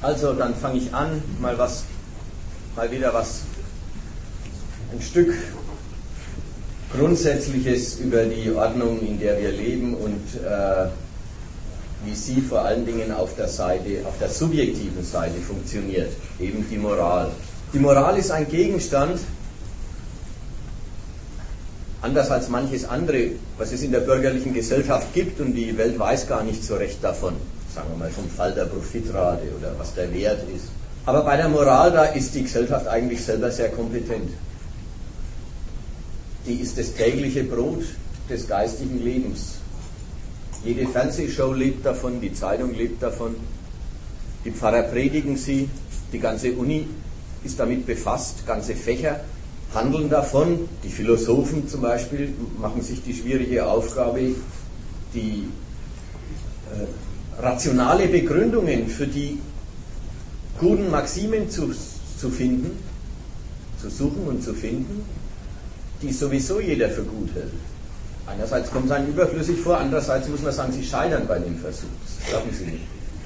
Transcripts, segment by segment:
Also, dann fange ich an, mal wieder ein Stück Grundsätzliches über die Ordnung, in der wir leben und wie sie vor allen Dingen auf der subjektiven Seite funktioniert, eben die Moral. Die Moral ist ein Gegenstand, anders als manches andere, was es in der bürgerlichen Gesellschaft gibt, und die Welt weiß gar nicht so recht davon, sagen wir mal vom Fall der Profitrate oder was der Wert ist. Aber bei der Moral, da ist die Gesellschaft eigentlich selber sehr kompetent. Die ist das tägliche Brot des geistigen Lebens. Jede Fernsehshow lebt davon, die Zeitung lebt davon, die Pfarrer predigen sie, die ganze Uni ist damit befasst, ganze Fächer handeln davon. Die Philosophen zum Beispiel machen sich die schwierige Aufgabe, die rationale Begründungen für die guten Maximen zu suchen und zu finden, die sowieso jeder für gut hält. Einerseits kommt es einem überflüssig vor, andererseits muss man sagen, sie scheitern bei dem Versuch. Das glauben sie nicht.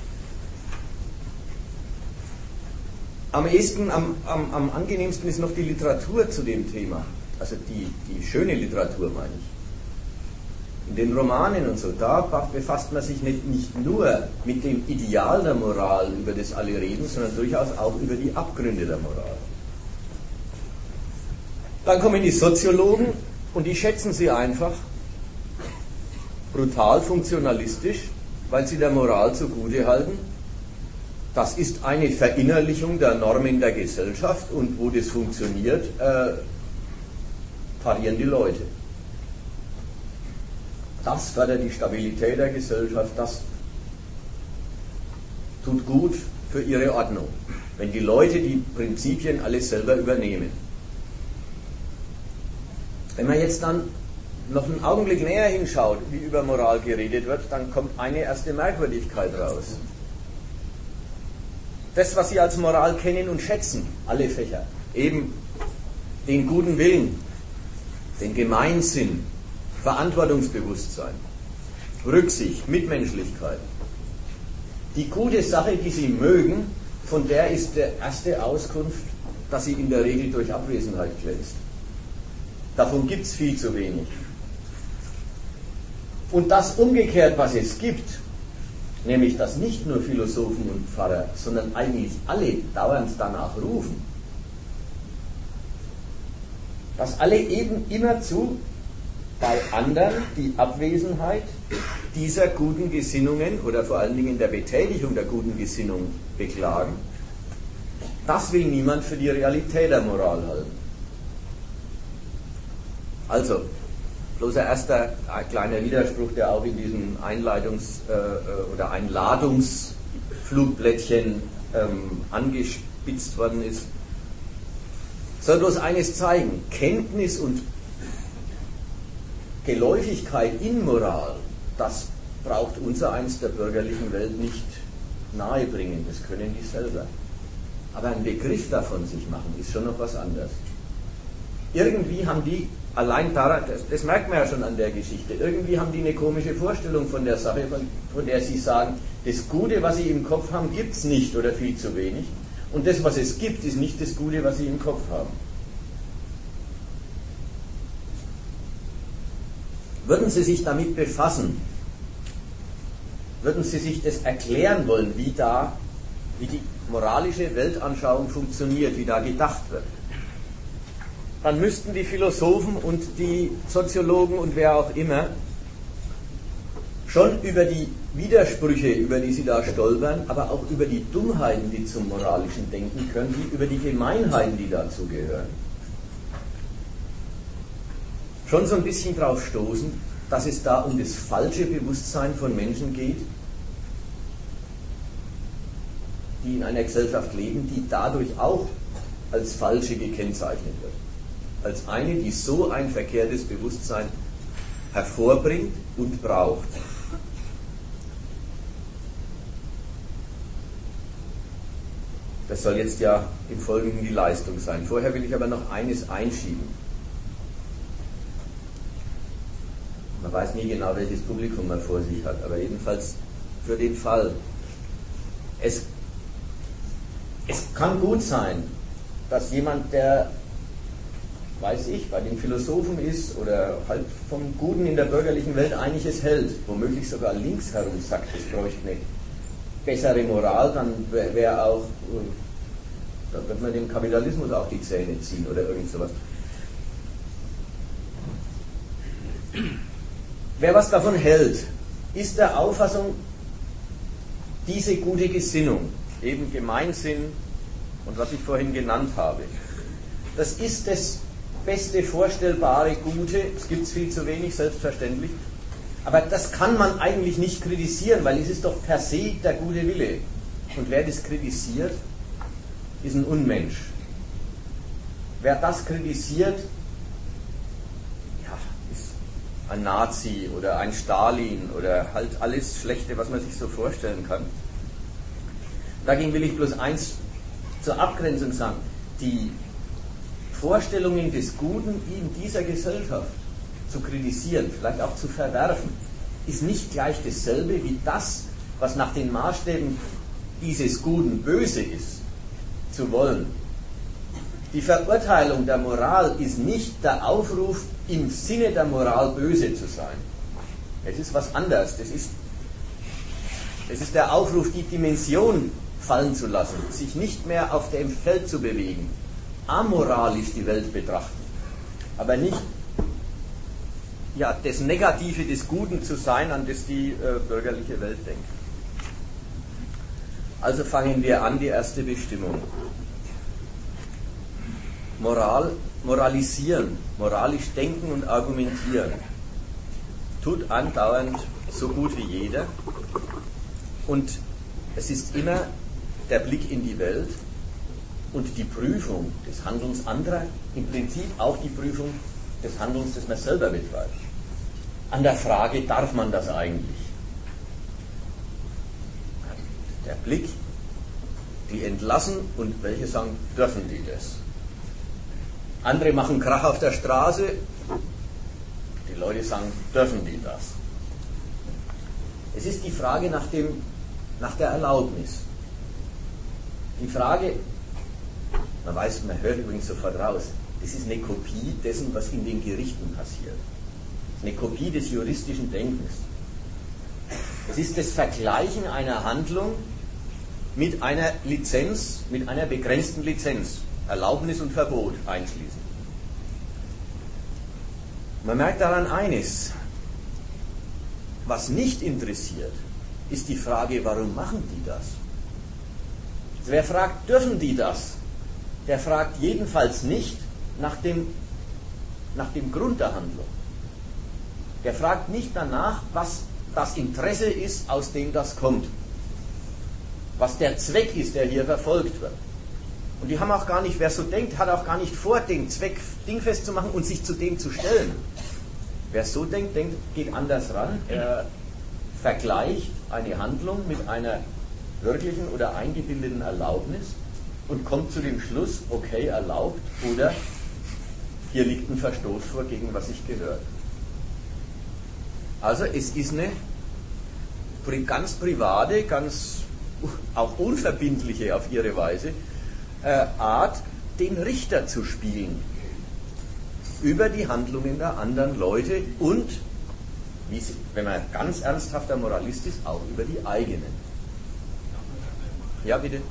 Am angenehmsten ist noch die Literatur zu dem Thema. Also die schöne Literatur, meine ich. In den Romanen und so, da befasst man sich nicht nur mit dem Ideal der Moral, über das alle reden, sondern durchaus auch über die Abgründe der Moral. Dann kommen die Soziologen und die schätzen sie einfach brutal funktionalistisch, weil sie der Moral zugute halten. Das ist eine Verinnerlichung der Normen der Gesellschaft und wo das funktioniert, parieren die Leute. Das fördert die Stabilität der Gesellschaft, das tut gut für ihre Ordnung, wenn die Leute die Prinzipien alles selber übernehmen. Wenn man jetzt dann noch einen Augenblick näher hinschaut, wie über Moral geredet wird, dann kommt eine erste Merkwürdigkeit raus. Das, was Sie als Moral kennen und schätzen, alle Fächer, eben den guten Willen, den Gemeinsinn, Verantwortungsbewusstsein, Rücksicht, Mitmenschlichkeit. Die gute Sache, die Sie mögen, von der ist der erste Auskunft, dass sie in der Regel durch Abwesenheit glänzt. Davon gibt es viel zu wenig. Und das umgekehrt, was es gibt, nämlich dass nicht nur Philosophen und Pfarrer, sondern eigentlich alle dauernd danach rufen, dass alle eben immerzu bei anderen die Abwesenheit dieser guten Gesinnungen oder vor allen Dingen der Betätigung der guten Gesinnung beklagen, das will niemand für die Realität der Moral halten. Also, bloß ein erster kleiner Widerspruch, der auch in diesem oder Einladungsflugblättchen angespitzt worden ist, soll bloß eines zeigen: Kenntnis und Geläufigkeit in Moral, das braucht unsereins der bürgerlichen Welt nicht nahebringen, das können die selber. Aber einen Begriff davon sich machen, ist schon noch was anderes. Irgendwie haben die, allein daran, das merkt man ja schon an der Geschichte, irgendwie haben die eine komische Vorstellung von der Sache, von der sie sagen, das Gute, was sie im Kopf haben, gibt es nicht oder viel zu wenig. Und das, was es gibt, ist nicht das Gute, was sie im Kopf haben. Würden Sie sich damit befassen, würden Sie sich das erklären wollen, wie die moralische Weltanschauung funktioniert, wie da gedacht wird, dann müssten die Philosophen und die Soziologen und wer auch immer schon über die Widersprüche, über die sie da stolpern, aber auch über die Dummheiten, die zum moralischen Denken können, über die Gemeinheiten, die dazu gehören, schon so ein bisschen drauf stoßen, dass es da um das falsche Bewusstsein von Menschen geht, die in einer Gesellschaft leben, die dadurch auch als falsche gekennzeichnet wird. Als eine, die so ein verkehrtes Bewusstsein hervorbringt und braucht. Das soll jetzt ja im Folgenden die Leistung sein. Vorher will ich aber noch eines einschieben. Man weiß nie genau, welches Publikum man vor sich hat, aber jedenfalls für den Fall. Es Es kann gut sein, dass jemand, der, weiß ich, bei den Philosophen ist oder halt vom Guten in der bürgerlichen Welt einiges hält, womöglich sogar links herum sagt, es bräuchte eine bessere Moral, dann wäre auch, dann wird man dem Kapitalismus auch die Zähne ziehen oder irgend sowas. Wer was davon hält, ist der Auffassung, diese gute Gesinnung, eben Gemeinsinn und was ich vorhin genannt habe, das ist das beste vorstellbare Gute, es gibt es viel zu wenig, selbstverständlich, aber das kann man eigentlich nicht kritisieren, weil es ist doch per se der gute Wille. Und wer das kritisiert, ist ein Unmensch. Wer das kritisiert, ein Nazi oder ein Stalin oder halt alles Schlechte, was man sich so vorstellen kann. Dagegen will ich bloß eins zur Abgrenzung sagen. Die Vorstellungen des Guten in dieser Gesellschaft zu kritisieren, vielleicht auch zu verwerfen, ist nicht gleich dasselbe wie das, was nach den Maßstäben dieses Guten böse ist, zu wollen. Die Verurteilung der Moral ist nicht der Aufruf, im Sinne der Moral böse zu sein. Es ist was anderes. Es ist der Aufruf, die Dimension fallen zu lassen, sich nicht mehr auf dem Feld zu bewegen, amoralisch die Welt betrachten, aber nicht das Negative des Guten zu sein, an das die bürgerliche Welt denkt. Also fangen wir an, die erste Bestimmung. Moralisieren, moralisch denken und argumentieren, tut andauernd so gut wie jeder, und es ist immer der Blick in die Welt und die Prüfung des Handelns anderer, im Prinzip auch die Prüfung des Handelns, das man selber betreibt. An der Frage, darf man das eigentlich? Der Blick, die entlassen und welche sagen, dürfen die das? Andere machen Krach auf der Straße, die Leute sagen, dürfen die das? Es ist die Frage nach der Erlaubnis. Die Frage, man hört übrigens sofort raus, das ist eine Kopie dessen, was in den Gerichten passiert. Eine Kopie des juristischen Denkens. Es ist das Vergleichen einer Handlung mit einer Lizenz, mit einer begrenzten Lizenz. Erlaubnis und Verbot einschließen. Man merkt daran eines: Was nicht interessiert, ist die Frage, warum machen die das? Also wer fragt, dürfen die das? Der fragt jedenfalls nicht nach dem Grund der Handlung. Der fragt nicht danach, was das Interesse ist, aus dem das kommt. Was der Zweck ist, der hier verfolgt wird. Und die haben auch gar nicht, wer so denkt, hat auch gar nicht vor, den Zweck dingfest zu machen und sich zu dem zu stellen. Wer so denkt, geht anders ran. Er vergleicht eine Handlung mit einer wirklichen oder eingebildeten Erlaubnis und kommt zu dem Schluss, okay, erlaubt, oder hier liegt ein Verstoß vor, gegen was ich gehört. Also es ist eine ganz private, ganz auch unverbindliche auf ihre Weise Art, den Richter zu spielen über die Handlungen der anderen Leute und, wenn man ganz ernsthafter Moralist ist, auch über die eigenen. Ja, bitte.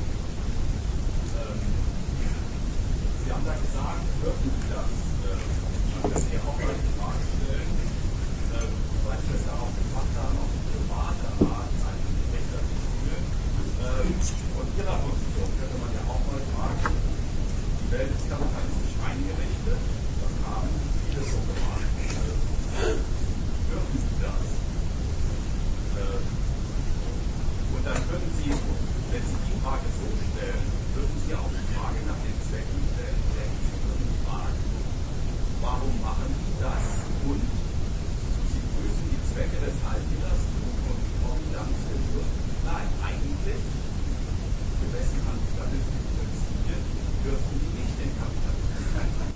Sie haben da gesagt, dürfen Sie das? Man kann hier auch mal die Frage stellen, weil Sie das ja auch gemacht haben, auf die private Art, einen Richter zu spielen. Von Ihrer Position könnte man ja auch mal fragen, die Welt ist kapitalistisch eingerichtet, das haben viele so gemacht. Dürfen Sie das? Und dann können Sie, wenn Sie die Frage so stellen, dürfen Sie auch die Frage nach den Zwecken stellen. Sie würden fragen, warum machen die das? Und Sie prüfen die Zwecke, weshalb die das tun, und kommen dann zum Schluss, nein, eigentlich, gemessen an statistischen Prinzipien, dürfen die nicht den Kapitalismus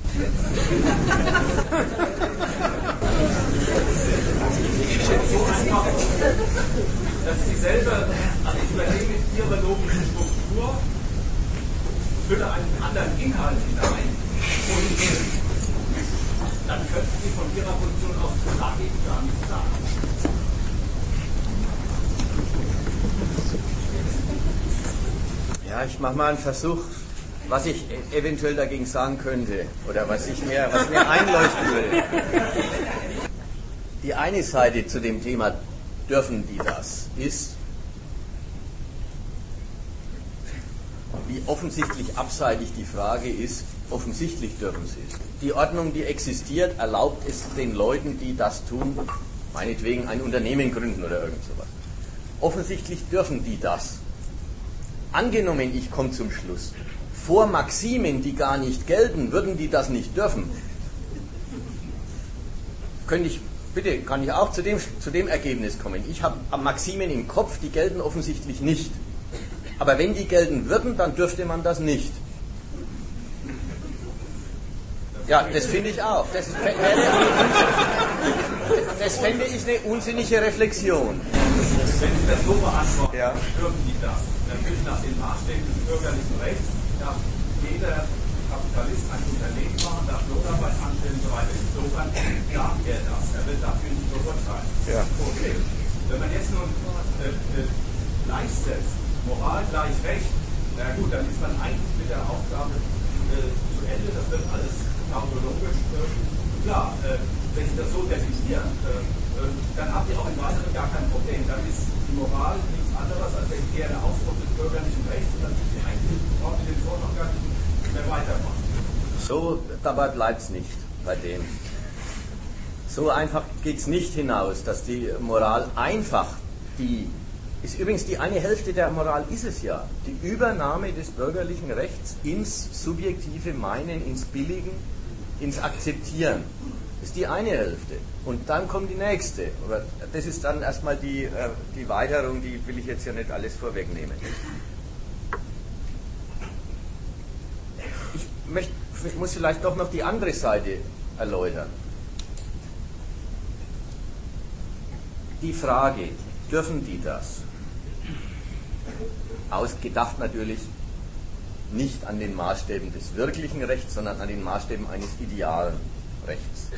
so einfach, dass Sie selber, also ich überlege mit Ihrer logischen Struktur, fülle einen anderen Inhalt hinein und dann könnten Sie von Ihrer Position aus dagegen gar nichts sagen. Ja, ich mache mal einen Versuch, was ich eventuell dagegen sagen könnte oder was mir einleuchten würde. Die eine Seite zu dem Thema, dürfen die das, ist, wie offensichtlich abseitig die Frage ist, offensichtlich dürfen sie es. Die Ordnung, die existiert, erlaubt es den Leuten, die das tun, meinetwegen ein Unternehmen gründen oder irgend sowas. Offensichtlich dürfen die das. Angenommen, ich komme zum Schluss, vor Maximen, die gar nicht gelten, würden die das nicht dürfen. Kann ich auch zu dem Ergebnis kommen. Ich habe Maximen im Kopf, die gelten offensichtlich nicht. Aber wenn die gelten würden, dann dürfte man das nicht. Ja, das finde ich auch. Das fände ich eine unsinnige Reflexion. Wenn Sie das so beantworten, ja, dürfen die das. Natürlich nach den Maßstäben des bürgerlichen Rechts darf jeder Kapitalist ein Unternehmen machen, darf Lohnarbeit anstellen und so weiter. Insofern darf er das. Er wird dafür nicht verurteilt. Ja. Okay. Wenn man jetzt nun gleichsetzt, Moral gleich Recht, na gut, dann ist man eigentlich mit der Aufgabe zu Ende. Das wird alles tautologisch klar. Wenn Sie das so definieren, dann habt ihr auch im Weiteren gar kein Problem. Dann ist die Moral nichts anderes als eher der Ausdruck des bürgerlichen Rechts und dann sind Sie eigentlich, brauchen Sie den Vortrag gar nicht mehr weitermachen. So, dabei bleibt es nicht bei dem. So einfach geht es nicht hinaus, dass die Moral einfach ist übrigens die eine Hälfte der Moral ist es ja, die Übernahme des bürgerlichen Rechts ins subjektive Meinen, ins Billigen, ins Akzeptieren. Das ist die eine Hälfte. Und dann kommt die nächste. Aber das ist dann erstmal die Weiterung, die will ich jetzt ja nicht alles vorwegnehmen. Ich muss vielleicht doch noch die andere Seite erläutern. Die Frage, dürfen die das? Ausgedacht natürlich nicht an den Maßstäben des wirklichen Rechts, sondern an den Maßstäben eines idealen Rechts.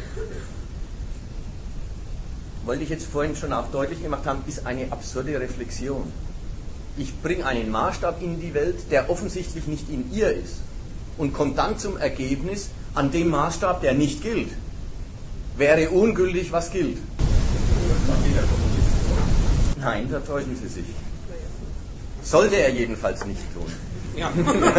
Wollte ich jetzt vorhin schon auch deutlich gemacht haben, ist eine absurde Reflexion. Ich bringe einen Maßstab in die Welt, der offensichtlich nicht in ihr ist und komme dann zum Ergebnis, an dem Maßstab, der nicht gilt, wäre ungültig, was gilt. Nein, da täuschen Sie sich. Sollte er jedenfalls nicht tun. Ja.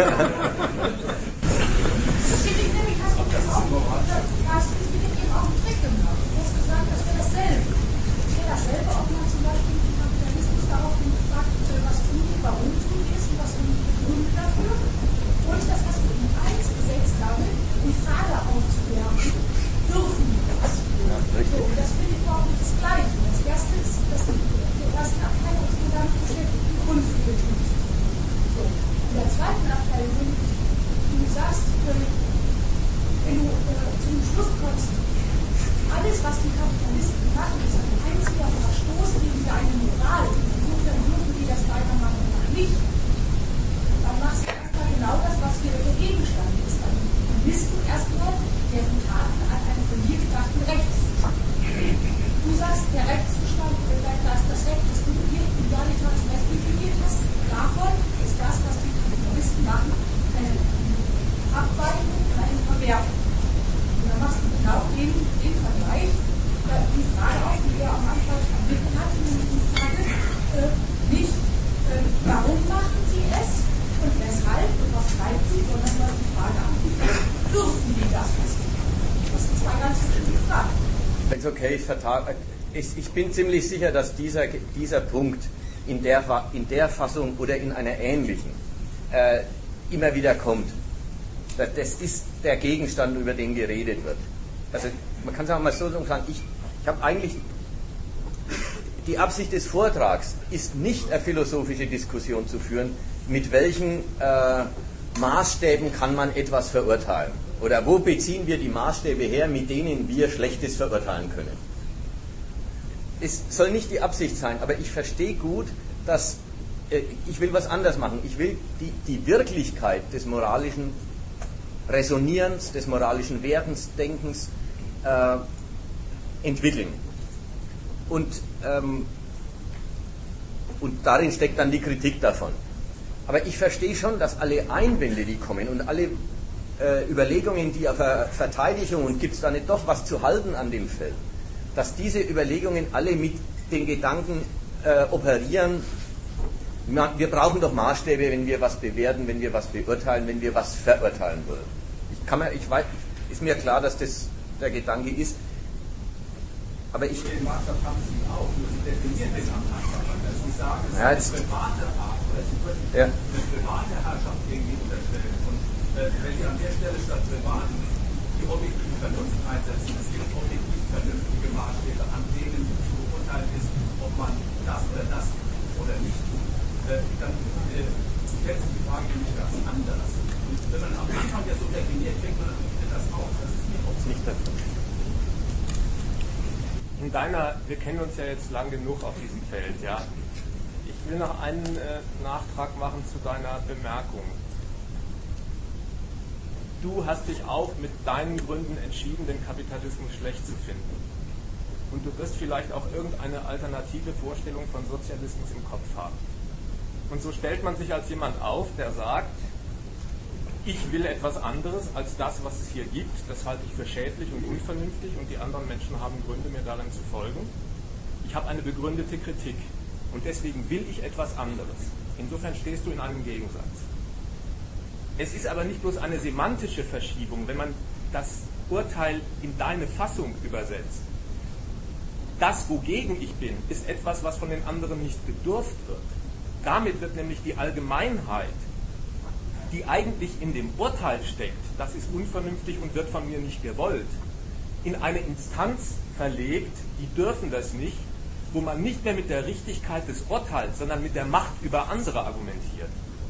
Dasselbe, ob man zum Beispiel den Kapitalismus daraufhin fragt, was tun die, warum tun die es und was sind die Gründe dafür. Und das, was du in eins gesetzt damit, die Frage aufzuwerfen, dürfen die das? Ja, so, das finde ich überhaupt nicht das Gleiche. Das erste ist, dass die ersten Abteilung ist nur damit beschäftigt, die Grundfehler tun. So. In der zweiten Abteilung, wie du sagst, wenn du zum Schluss kommst, alles, was die Kapitalisten machen, ist ein einziger Verstoß gegen deine Moral. Insofern dürfen die das weitermachen oder nicht. Dann machst du erstmal genau das, was hier der Gegenstand ist. Also du misst du erstmal deren Taten an einem von dir gedachten Rechtszustand. Du sagst, der Rechtszustand, das Recht, das du hier in Realität zum Beispiel definiert hast, davon ist das, was die Kapitalisten machen, eine Abweichung oder eine Verwerfung. Und dann machst du genau den Vergleich, die Frage auf, die er am Anfang vermittelt hat, die Frage nicht, warum machen sie es und weshalb und was treibt sie, sondern nur die Frage an, dürfen die das, was sie machen? Das sind zwei ganz verschiedene Fragen. Wenn es okay ist, ich bin ziemlich sicher, dass dieser Punkt in der Fassung oder in einer ähnlichen immer wieder kommt. Das ist der Gegenstand, über den geredet wird. Also man kann es auch mal so sagen, ich habe eigentlich, die Absicht des Vortrags ist nicht eine philosophische Diskussion zu führen, mit welchen Maßstäben kann man etwas verurteilen. Oder wo beziehen wir die Maßstäbe her, mit denen wir Schlechtes verurteilen können. Es soll nicht die Absicht sein, aber ich verstehe gut, dass ich will was anders machen. Ich will die Wirklichkeit des moralischen Resonierens, des moralischen Werdens, Denkens entwickeln. Und darin steckt dann die Kritik davon. Aber ich verstehe schon, dass alle Einwände, die kommen und alle Überlegungen, die auf Verteidigung und gibt es da nicht doch was zu halten an dem Feld, dass diese Überlegungen alle mit den Gedanken operieren, wir brauchen doch Maßstäbe, wenn wir was bewerten, wenn wir was beurteilen, wenn wir was verurteilen wollen. Ich weiß, ist mir klar, dass das der Gedanke ist, aber ich... Den Maßstab haben Sie auch, nur Sie definieren den am Maßstab anders. Sie sagen, es ist eine private Art, oder Sie würden eine private Herrschaft irgendwie unterstellen. Und wenn Sie an der Stelle statt privaten die objektive Vernunft einsetzen, es gibt objektiv vernünftige Maßstäbe, an denen zu beurteilen ist, ob man das oder das oder nicht tut, dann stellt sich die Frage nämlich ganz anders. Und wenn man am Anfang ja so definiert, kriegt man das aus. Das ist mir auch nicht der Fall. Wir kennen uns ja jetzt lang genug auf diesem Feld, ja. Ich will noch einen Nachtrag machen zu deiner Bemerkung. Du hast dich auch mit deinen Gründen entschieden, den Kapitalismus schlecht zu finden. Und du wirst vielleicht auch irgendeine alternative Vorstellung von Sozialismus im Kopf haben. Und so stellt man sich als jemand auf, der sagt, ich will etwas anderes als das, was es hier gibt. Das halte ich für schädlich und unvernünftig und die anderen Menschen haben Gründe, mir darin zu folgen. Ich habe eine begründete Kritik und deswegen will ich etwas anderes. Insofern stehst du in einem Gegensatz. Es ist aber nicht bloß eine semantische Verschiebung, wenn man das Urteil in deine Fassung übersetzt. Das, wogegen ich bin, ist etwas, was von den anderen nicht bedurft wird. Damit wird nämlich die Allgemeinheit, die eigentlich in dem Urteil steckt, das ist unvernünftig und wird von mir nicht gewollt, in eine Instanz verlegt, die dürfen das nicht, wo man nicht mehr mit der Richtigkeit des Urteils, sondern mit der Macht über andere argumentiert.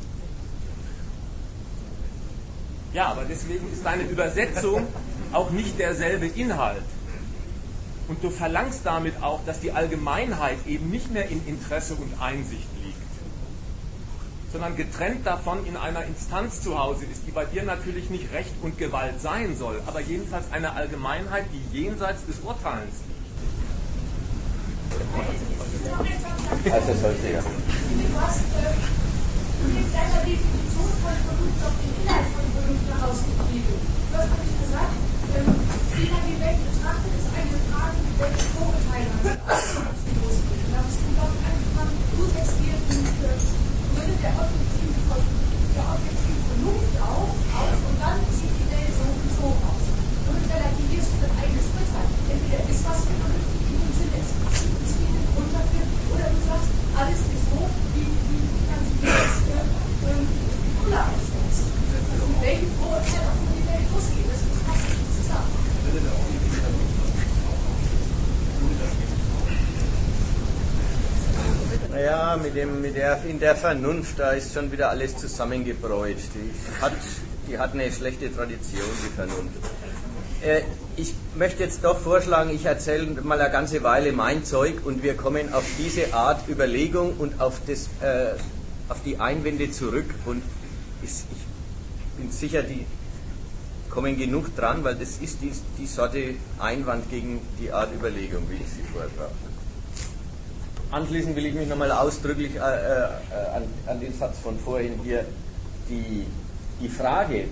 Ja, aber deswegen ist deine Übersetzung auch nicht derselbe Inhalt. Und du verlangst damit auch, dass die Allgemeinheit eben nicht mehr in Interesse und Einsicht liegt, sondern getrennt davon in einer Instanz zu Hause ist, die bei dir natürlich nicht Recht und Gewalt sein soll, aber jedenfalls eine Allgemeinheit, die jenseits des Urteilens liegt. Also sollte ja. Du hast mit deiner Definition von Vernunft auf den Inhalt von Vernunft herausgetrieben. Du hast nämlich gesagt, wie man die Welt betrachtet, ist eine Frage, welche Vorurteile man ausgelöst wird. Da hast du, glaube ich, angefangen, du setzt dir Gründe der objektiven Vernunft auf und dann sieht die Welt so und so aus. Damit relativierst du dein eigenes Urteil. Entweder ist was vernünftig in dem Sinne, es gibt einen Grund dafür, oder du sagst, alles ist so, wie kann sich das Cola aussetzen. Also mit welchem Vorurteil auch die Welt losgeht, das passt nicht zusammen. Naja, in der Vernunft, da ist schon wieder alles zusammengebräut. Die hat eine schlechte Tradition, die Vernunft. Ich möchte jetzt doch vorschlagen, ich erzähle mal eine ganze Weile mein Zeug und wir kommen auf diese Art Überlegung und auf die Einwände zurück und ich bin sicher, die kommen genug dran, weil das ist die Sorte Einwand gegen die Art Überlegung, wie ich sie vortrage. Anschließend will ich mich nochmal ausdrücklich an den Satz von vorhin hier, die Frage,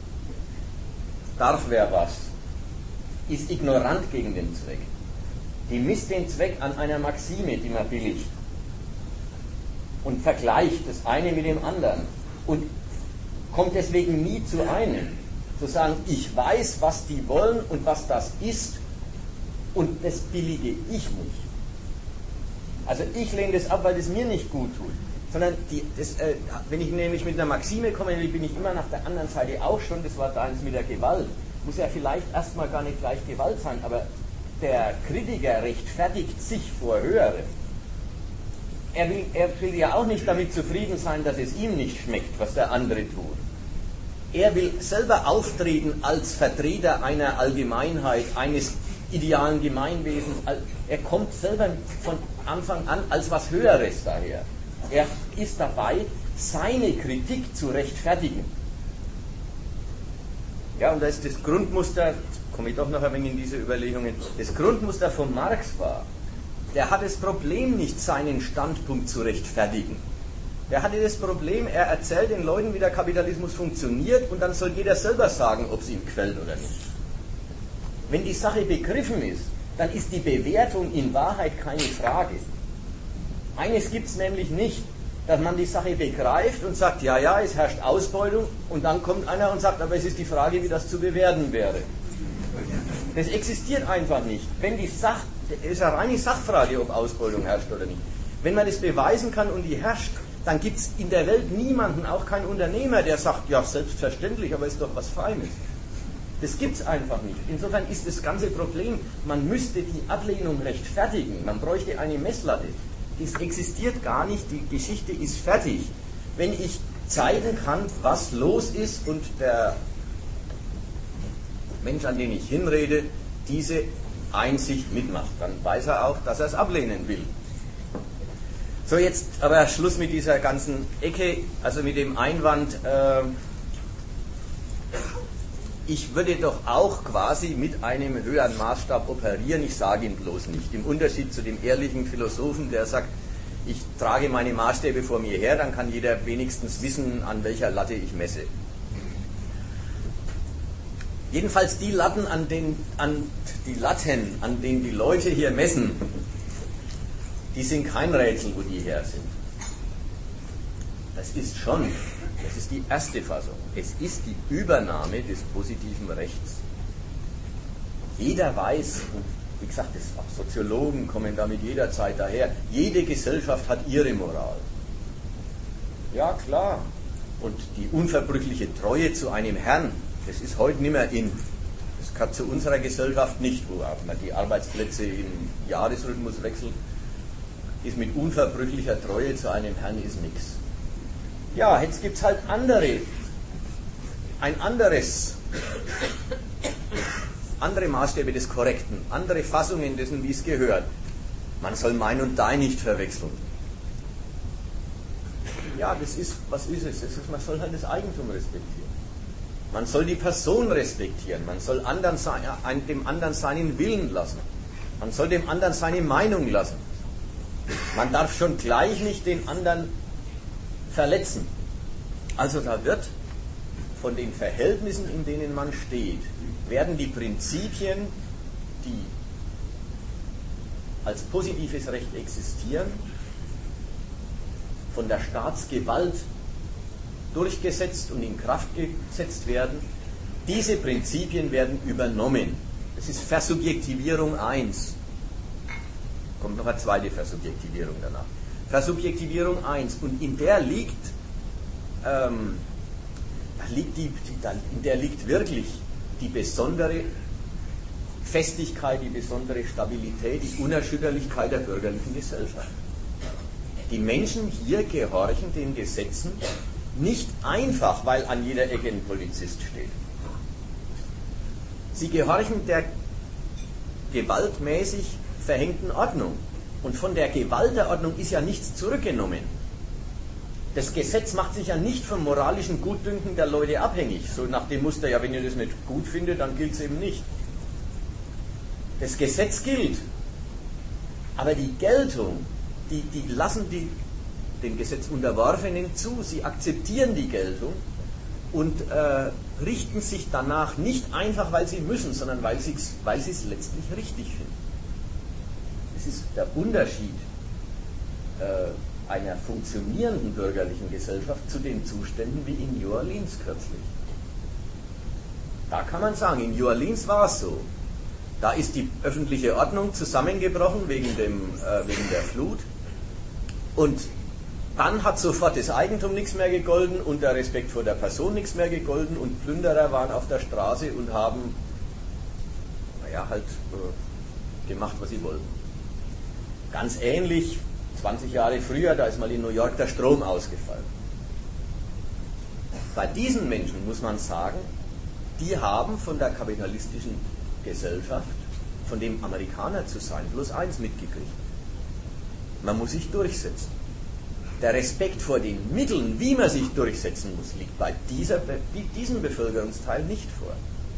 darf wer was, ist ignorant gegen den Zweck. Die misst den Zweck an einer Maxime, die man billigt und vergleicht das eine mit dem anderen und kommt deswegen nie zu einem. Zu sagen, ich weiß, was die wollen und was das ist und das billige ich nicht. Also ich lehne das ab, weil das mir nicht gut tut. Sondern wenn ich nämlich mit einer Maxime komme, bin ich immer nach der anderen Seite auch schon, das war damals mit der Gewalt. Muss ja vielleicht erstmal gar nicht gleich Gewalt sein, aber der Kritiker rechtfertigt sich vor Höherem. Er will ja auch nicht damit zufrieden sein, dass es ihm nicht schmeckt, was der andere tut. Er will selber auftreten als Vertreter einer Allgemeinheit, eines idealen Gemeinwesens. Er kommt selber von Anfang an als was Höheres daher. Er ist dabei, seine Kritik zu rechtfertigen. Ja, und da ist das Grundmuster, komme ich doch noch ein wenig in diese Überlegungen, das Grundmuster von Marx war, der hat das Problem nicht, seinen Standpunkt zu rechtfertigen. Der hatte das Problem, er erzählt den Leuten, wie der Kapitalismus funktioniert und dann soll jeder selber sagen, ob es ihm gefällt oder nicht. Wenn die Sache begriffen ist, dann ist die Bewertung in Wahrheit keine Frage. Eines gibt es nämlich nicht, dass man die Sache begreift und sagt, ja, ja, es herrscht Ausbeutung und dann kommt einer und sagt, aber es ist die Frage, wie das zu bewerten wäre. Das existiert einfach nicht. Es ist eine reine Sachfrage, ob Ausbeutung herrscht oder nicht. Wenn man das beweisen kann und die herrscht, dann gibt es in der Welt niemanden, auch keinen Unternehmer, der sagt, ja, selbstverständlich, aber ist doch was Feines. Das gibt es einfach nicht. Insofern ist das ganze Problem, man müsste die Ablehnung rechtfertigen, man bräuchte eine Messlatte. Das existiert gar nicht, die Geschichte ist fertig. Wenn ich zeigen kann, was los ist und der Mensch, an den ich hinrede, diese Einsicht mitmacht, dann weiß er auch, dass er es ablehnen will. So, jetzt aber Schluss mit dieser ganzen Ecke, also mit dem Einwand, ich würde doch auch quasi mit einem höheren Maßstab operieren, ich sage ihn bloß nicht. Im Unterschied zu dem ehrlichen Philosophen, der sagt, ich trage meine Maßstäbe vor mir her, dann kann jeder wenigstens wissen, an welcher Latte ich messe. Jedenfalls die Latten, an denen die Leute hier messen, die sind kein Rätsel, wo die her sind. Das ist die erste Fassung. Es ist die Übernahme des positiven Rechts. Jeder weiß, und wie gesagt, auch Soziologen kommen damit jederzeit daher, jede Gesellschaft hat ihre Moral. Ja, klar. Und die unverbrüchliche Treue zu einem Herrn, das ist heute nicht mehr in. Das gehört zu unserer Gesellschaft nicht, wo man die Arbeitsplätze im Jahresrhythmus wechselt. Ist mit unverbrüchlicher Treue zu einem Herrn ist nichts. Ja, jetzt gibt es halt andere Maßstäbe des Korrekten, andere Fassungen dessen, wie es gehört. Man soll mein und dein nicht verwechseln. Ja, was ist es? Man soll halt das Eigentum respektieren. Man soll die Person respektieren. Man soll dem anderen seinen Willen lassen. Man soll dem anderen seine Meinung lassen. Man darf schon gleich nicht den anderen verletzen. Also da wird von den Verhältnissen, in denen man steht, werden die Prinzipien, die als positives Recht existieren, von der Staatsgewalt durchgesetzt und in Kraft gesetzt werden. Diese Prinzipien werden übernommen. Das ist Versubjektivierung 1. Kommt noch eine zweite Versubjektivierung danach. Versubjektivierung 1. Und in der liegt wirklich die besondere Festigkeit, die besondere Stabilität, die Unerschütterlichkeit der bürgerlichen Gesellschaft. Die Menschen hier gehorchen den Gesetzen nicht einfach, weil an jeder Ecke ein Polizist steht. Sie gehorchen der gewaltmäßig verhängten Ordnung. Und von der Gewalt der Ordnung ist ja nichts zurückgenommen. Das Gesetz macht sich ja nicht vom moralischen Gutdünken der Leute abhängig. So nach dem Muster, ja, wenn ihr das nicht gut findet, dann gilt es eben nicht. Das Gesetz gilt. Aber die Geltung, die lassen den Gesetz Unterworfenen zu. Sie akzeptieren die Geltung und richten sich danach nicht einfach, weil sie müssen, sondern weil sie es letztlich richtig finden. Das ist der Unterschied einer funktionierenden bürgerlichen Gesellschaft zu den Zuständen wie in New Orleans kürzlich. Da kann man sagen, in New Orleans war es so. Da ist die öffentliche Ordnung zusammengebrochen wegen der Flut und dann hat sofort das Eigentum nichts mehr gegolten und der Respekt vor der Person nichts mehr gegolten und Plünderer waren auf der Straße und haben gemacht, was sie wollten. Ganz ähnlich, 20 Jahre früher, da ist mal in New York der Strom ausgefallen. Bei diesen Menschen muss man sagen, die haben von der kapitalistischen Gesellschaft, von dem Amerikaner zu sein, bloß eins mitgekriegt. Man muss sich durchsetzen. Der Respekt vor den Mitteln, wie man sich durchsetzen muss, liegt bei diesem Bevölkerungsteil nicht vor.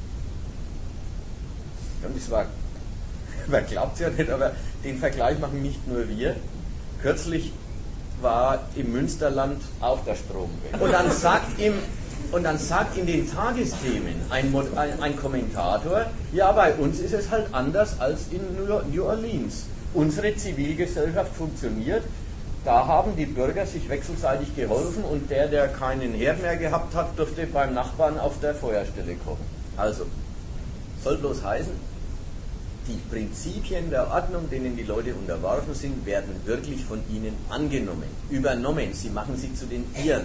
Und das war, man glaubt es ja nicht, aber den Vergleich machen nicht nur wir. Kürzlich war im Münsterland auch der Strom weg. Und dann sagt in den Tagesthemen ein Kommentator, ja, bei uns ist es halt anders als in New Orleans. Unsere Zivilgesellschaft funktioniert, da haben die Bürger sich wechselseitig geholfen und der keinen Herd mehr gehabt hat, durfte beim Nachbarn auf der Feuerstelle kochen. Also, soll bloß heißen, die Prinzipien der Ordnung, denen die Leute unterworfen sind, werden wirklich von ihnen angenommen, übernommen. Sie machen sie zu den ihren.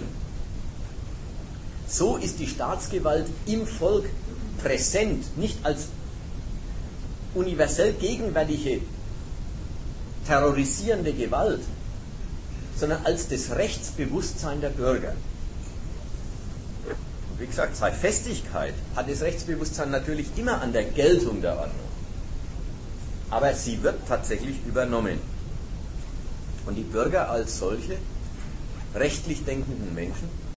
So ist die Staatsgewalt im Volk präsent, nicht als universell gegenwärtige, terrorisierende Gewalt, sondern als das Rechtsbewusstsein der Bürger. Und wie gesagt, seit Festigkeit hat das Rechtsbewusstsein natürlich immer an der Geltung der Ordnung. Aber sie wird tatsächlich übernommen. Und die Bürger als solche, rechtlich denkenden Menschen,